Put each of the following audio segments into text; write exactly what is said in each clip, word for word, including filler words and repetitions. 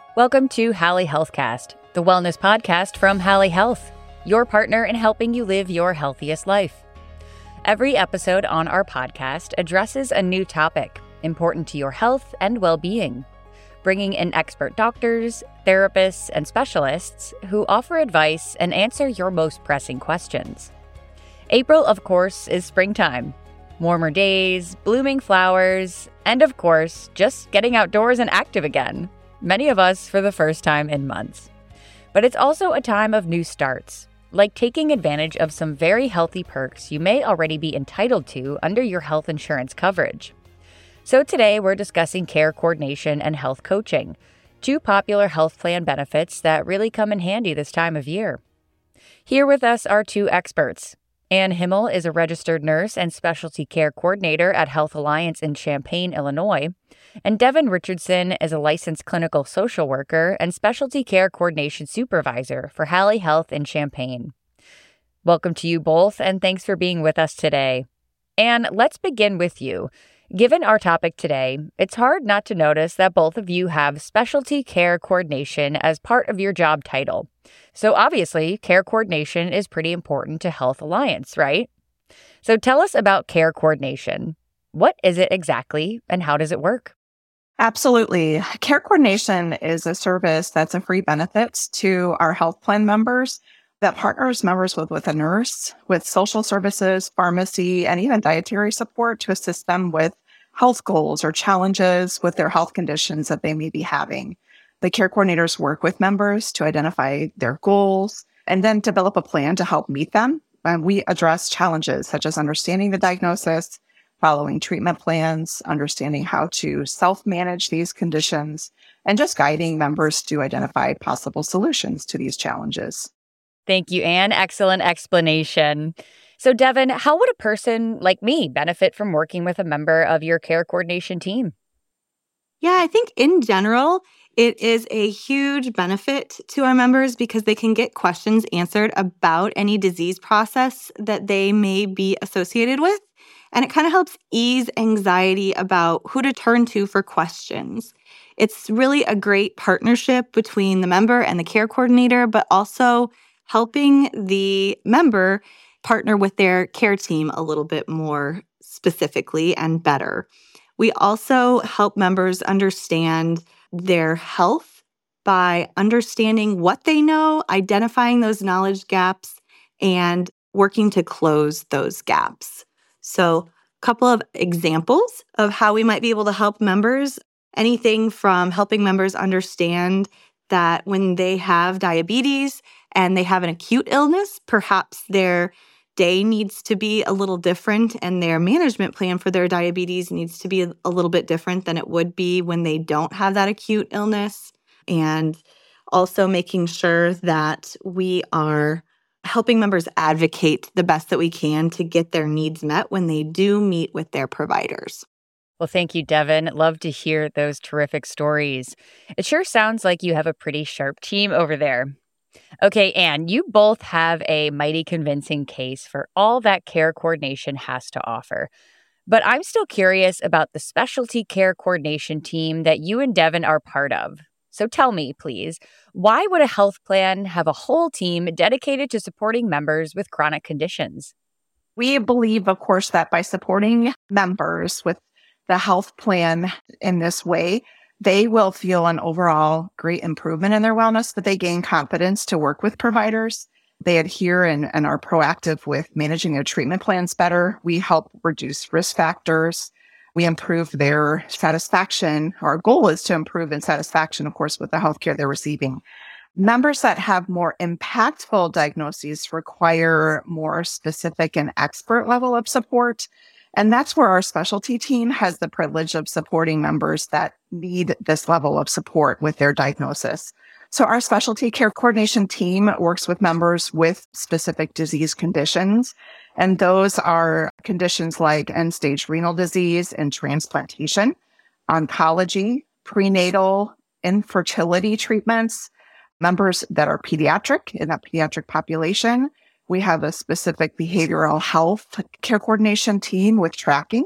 Welcome to Hallie Healthcast, the wellness podcast from Hallie Health, your partner in helping you live your healthiest life. Every episode on our podcast addresses a new topic important to your health and well-being, bringing in expert doctors, therapists, and specialists who offer advice and answer your most pressing questions. April, of course, is springtime. Warmer days, blooming flowers, and of course, just getting outdoors and active again. Many of us for the first time in months. But it's also a time of new starts, like taking advantage of some very healthy perks you may already be entitled to under your health insurance coverage. So today we're discussing care coordination and health coaching, two popular health plan benefits that really come in handy this time of year. Here with us are two experts. Ann Himmel is a registered nurse and specialty care coordinator at Health Alliance in Champaign, Illinois, and Devin Richardson is a licensed clinical social worker and specialty care coordination supervisor for Hallie Health in Champaign. Welcome to you both, and thanks for being with us today. Ann, let's begin with you. Given our topic today, it's hard not to notice that both of you have specialty care coordination as part of your job title. So obviously, care coordination is pretty important to Health Alliance, right? So tell us about care coordination. What is it exactly, and how does it work? Absolutely. Care coordination is a service that's a free benefit to our health plan members that partners members with, with a nurse, with social services, pharmacy, and even dietary support to assist them with health goals or challenges with their health conditions that they may be having. The care coordinators work with members to identify their goals and then develop a plan to help meet them. And we address challenges such as understanding the diagnosis, following treatment plans, understanding how to self-manage these conditions, and just guiding members to identify possible solutions to these challenges. Thank you, Ann. Excellent explanation. So, Devin, how would a person like me benefit from working with a member of your care coordination team? Yeah, I think in general, it is a huge benefit to our members because they can get questions answered about any disease process that they may be associated with. And it kind of helps ease anxiety about who to turn to for questions. It's really a great partnership between the member and the care coordinator, but also helping the member partner with their care team a little bit more specifically and better. We also help members understand their health by understanding what they know, identifying those knowledge gaps, and working to close those gaps. So a couple of examples of how we might be able to help members, anything from helping members understand that when they have diabetes and they have an acute illness, perhaps their day needs to be a little different and their management plan for their diabetes needs to be a little bit different than it would be when they don't have that acute illness. And also making sure that we are helping members advocate the best that we can to get their needs met when they do meet with their providers. Well, thank you, Devin. Love to hear those terrific stories. It sure sounds like you have a pretty sharp team over there. Okay, Ann, you both have a mighty convincing case for all that care coordination has to offer. But I'm still curious about the specialty care coordination team that you and Devin are part of. So tell me, please, why would a health plan have a whole team dedicated to supporting members with chronic conditions? We believe, of course, that by supporting members with the health plan in this way, they will feel an overall great improvement in their wellness, that they gain confidence to work with providers. They adhere and, and are proactive with managing their treatment plans better. We help reduce risk factors. We improve their satisfaction. Our goal is to improve in satisfaction, of course, with the healthcare they're receiving. Members that have more impactful diagnoses require more specific and expert level of support. And that's where our specialty team has the privilege of supporting members that need this level of support with their diagnosis. So our specialty care coordination team works with members with specific disease conditions. And those are conditions like end-stage renal disease and transplantation, oncology, prenatal, infertility treatments, members that are pediatric in that pediatric population. We have a specific behavioral health care coordination team with tracking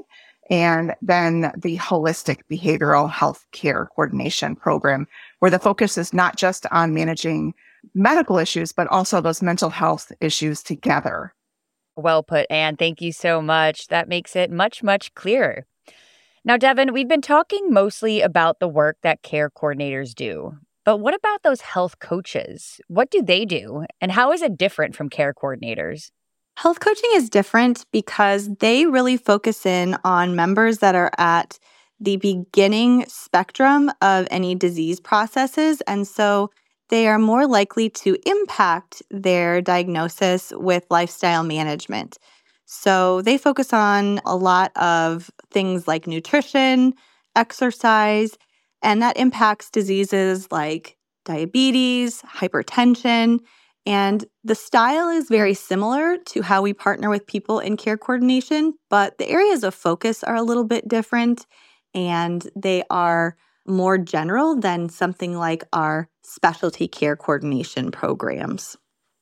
and then the holistic behavioral health care coordination program, where the focus is not just on managing medical issues, but also those mental health issues together. Well put, Anne. Thank you so much. That makes it much, much clearer. Now, Devin, we've been talking mostly about the work that care coordinators do. But what about those health coaches? What do they do? And how is it different from care coordinators? Health coaching is different because they really focus in on members that are at the beginning spectrum of any disease processes. And so they are more likely to impact their diagnosis with lifestyle management. So they focus on a lot of things like nutrition, exercise, and that impacts diseases like diabetes, hypertension, and the style is very similar to how we partner with people in care coordination, but the areas of focus are a little bit different, and they are more general than something like our specialty care coordination programs.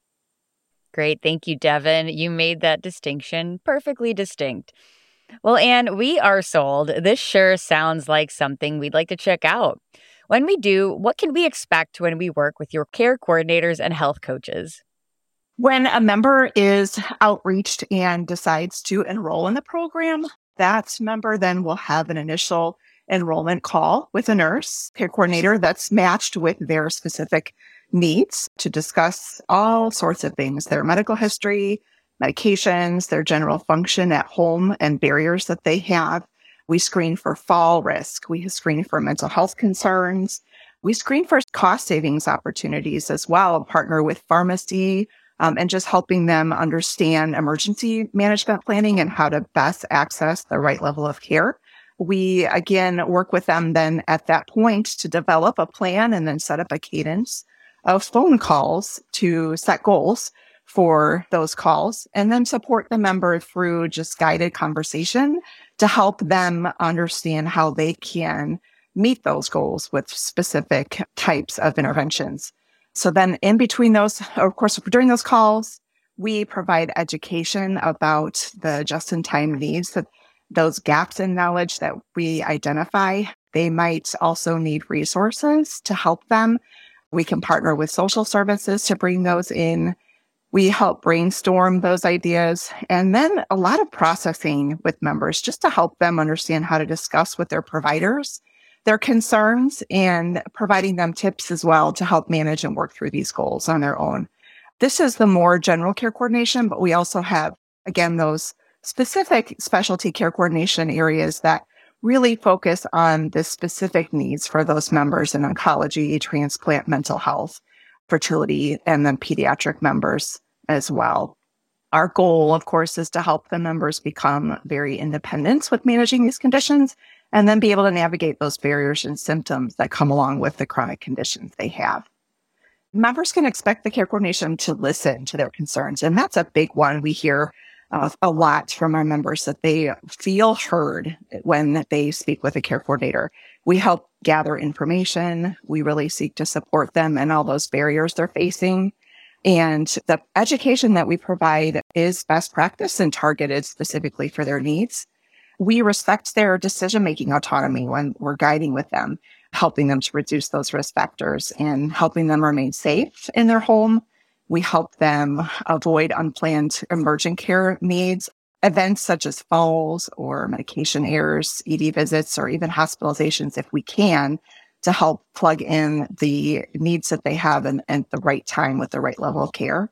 Great. Thank you, Devin. You made that distinction perfectly distinct. Well, Anne, we are sold. This sure sounds like something we'd like to check out. When we do, what can we expect when we work with your care coordinators and health coaches? When a member is outreached and decides to enroll in the program, that member then will have an initial enrollment call with a nurse care coordinator that's matched with their specific needs to discuss all sorts of things, their medical history, medications, their general function at home, and barriers that they have. We screen for fall risk. We screen for mental health concerns. We screen for cost savings opportunities as well, partner with pharmacy, um, and just helping them understand emergency management planning and how to best access the right level of care. We, again, work with them then at that point to develop a plan and then set up a cadence of phone calls to set goals for those calls, and then support the member through just guided conversation to help them understand how they can meet those goals with specific types of interventions. So then in between those, of course, during those calls, we provide education about the just-in-time needs, that those gaps in knowledge that we identify. They might also need resources to help them. We can partner with social services to bring those in. We help brainstorm those ideas, and then a lot of processing with members just to help them understand how to discuss with their providers their concerns, and providing them tips as well to help manage and work through these goals on their own. This is the more general care coordination, but we also have, again, those specific specialty care coordination areas that really focus on the specific needs for those members in oncology, transplant, mental health, fertility, and then pediatric members as well. Our goal, of course, is to help the members become very independent with managing these conditions and then be able to navigate those barriers and symptoms that come along with the chronic conditions they have. Members can expect the care coordination to listen to their concerns, and that's a big one. We hear uh, a lot from our members that they feel heard when they speak with a care coordinator. We help gather information. We really seek to support them and all those barriers they're facing. And the education that we provide is best practice and targeted specifically for their needs. We respect their decision-making autonomy when we're guiding with them, helping them to reduce those risk factors and helping them remain safe in their home. We help them avoid unplanned emergent care needs, events such as falls or medication errors, E D visits, or even hospitalizations if we can, to help plug in the needs that they have and at the right time with the right level of care.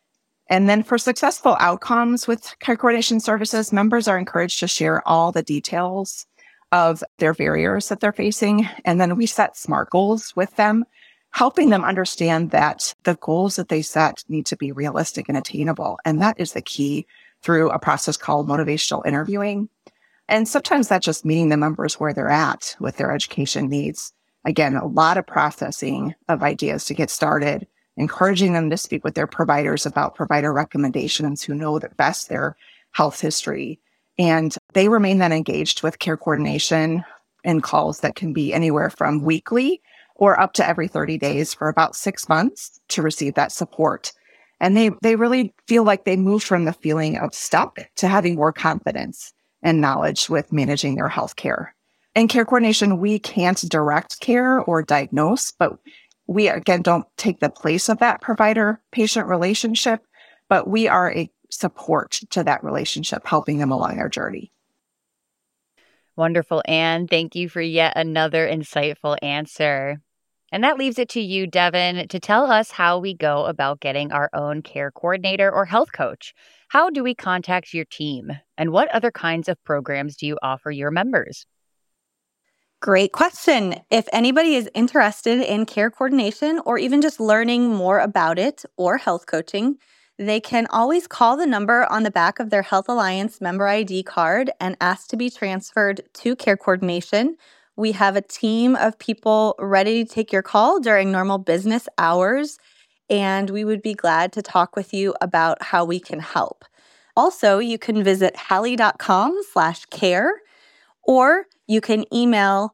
And then for successful outcomes with care coordination services, members are encouraged to share all the details of their barriers that they're facing. And then we set SMART goals with them, helping them understand that the goals that they set need to be realistic and attainable. And that is the key through a process called motivational interviewing. And sometimes that's just meeting the members where they're at with their education needs. Again, a lot of processing of ideas to get started, encouraging them to speak with their providers about provider recommendations who know the best their health history. And they remain then engaged with care coordination in calls that can be anywhere from weekly or up to every thirty days for about six months to receive that support. And they, they really feel like they move from the feeling of stuck to having more confidence and knowledge with managing their healthcare. In care coordination, we can't direct care or diagnose, but we, again, don't take the place of that provider-patient relationship, but we are a support to that relationship, helping them along their journey. Wonderful, Anne. Thank you for yet another insightful answer. And that leaves it to you, Devin, to tell us how we go about getting our own care coordinator or health coach. How do we contact your team? And what other kinds of programs do you offer your members? Great question. If anybody is interested in care coordination or even just learning more about it or health coaching, they can always call the number on the back of their Health Alliance member I D card and ask to be transferred to care coordination. We have a team of people ready to take your call during normal business hours, and we would be glad to talk with you about how we can help. Also, you can visit hallie.com slash care, or you can email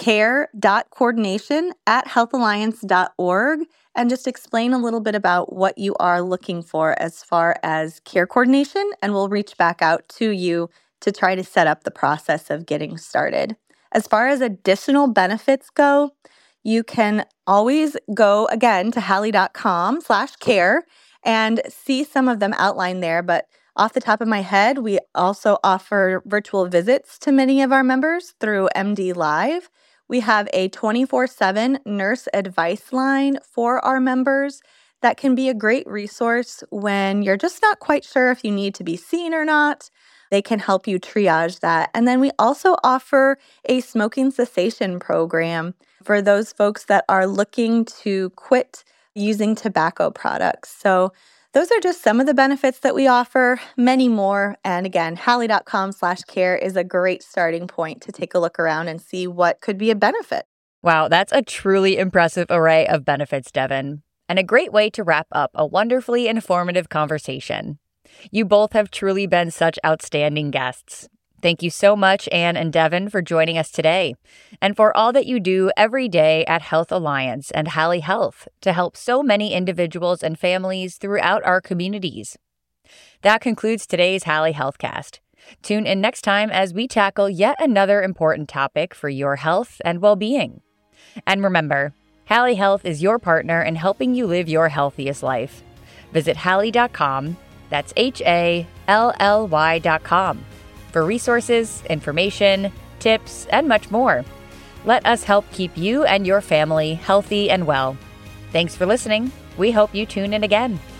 care.coordination at healthalliance.org and just explain a little bit about what you are looking for as far as care coordination, and we'll reach back out to you to try to set up the process of getting started. As far as additional benefits go, you can always go again to hallie.com slash care and see some of them outlined there, but off the top of my head, we also offer virtual visits to many of our members through M D Live. We have a twenty-four seven nurse advice line for our members that can be a great resource when you're just not quite sure if you need to be seen or not. They can help you triage that. And then we also offer a smoking cessation program for those folks that are looking to quit using tobacco products. So those are just some of the benefits that we offer, many more. And again, hallie.com slash care is a great starting point to take a look around and see what could be a benefit. Wow, that's a truly impressive array of benefits, Devin, and a great way to wrap up a wonderfully informative conversation. You both have truly been such outstanding guests. Thank you so much, Anne and Devin, for joining us today, and for all that you do every day at Health Alliance and Hallie Health to help so many individuals and families throughout our communities. That concludes today's Hallie Healthcast. Tune in next time as we tackle yet another important topic for your health and well-being. And remember, Hallie Health is your partner in helping you live your healthiest life. Visit hallie dot com, that's H A L L Y dot com, for resources, information, tips, and much more. Let us help keep you and your family healthy and well. Thanks for listening. We hope you tune in again.